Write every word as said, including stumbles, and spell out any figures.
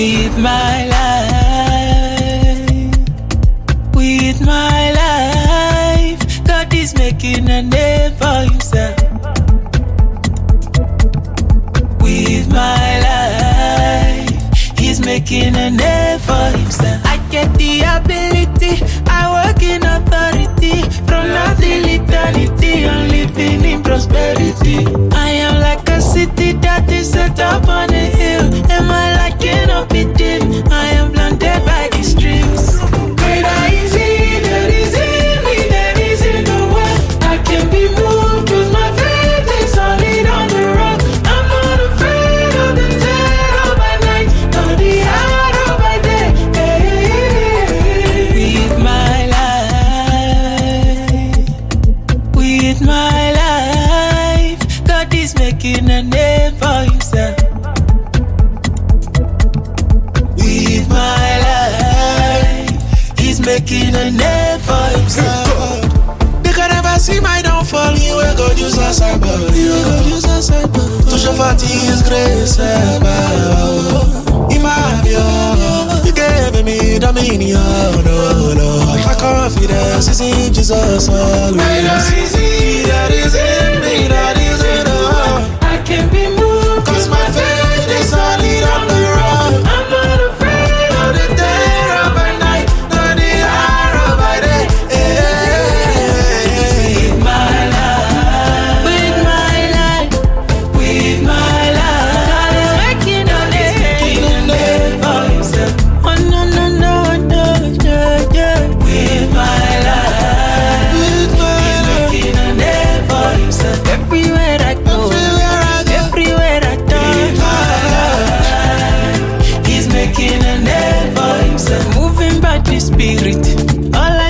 with my life, with my life. God is making a name for himself. With my life, he's making a name for himself. I get the ability, I work in authority. From now till eternity, I'm living in prosperity. I am like a city that is set up on a hill. Am I like an opinion? I am blinded by the streams. Greater is he that is in me than is in the world. I can be moved cause my faith is solid on the rock. I'm not afraid of the terror by night, nor the arrow by day. With my life, with my life, God is making a name for himself. With my life, he's making a name for himself. They can never see my downfall. You will go use a cyber. You will go use a cyber. To show for his grace. Imagine you gave me dominion. No, no. My confidence is in Jesus always. That is he, that is in me, that is in the world. I can be moved cause my faith is solid on the rock. I'm not afraid of the terror by night, nor the arrow by day. With my life, with my life, with my life, God is making a name for himself. Oh no no no no no no. With my life, With my life, making a name for himself. Everywhere I go, everywhere I go, everywhere I turn, he's making a name for himself. Moving by the spirit, all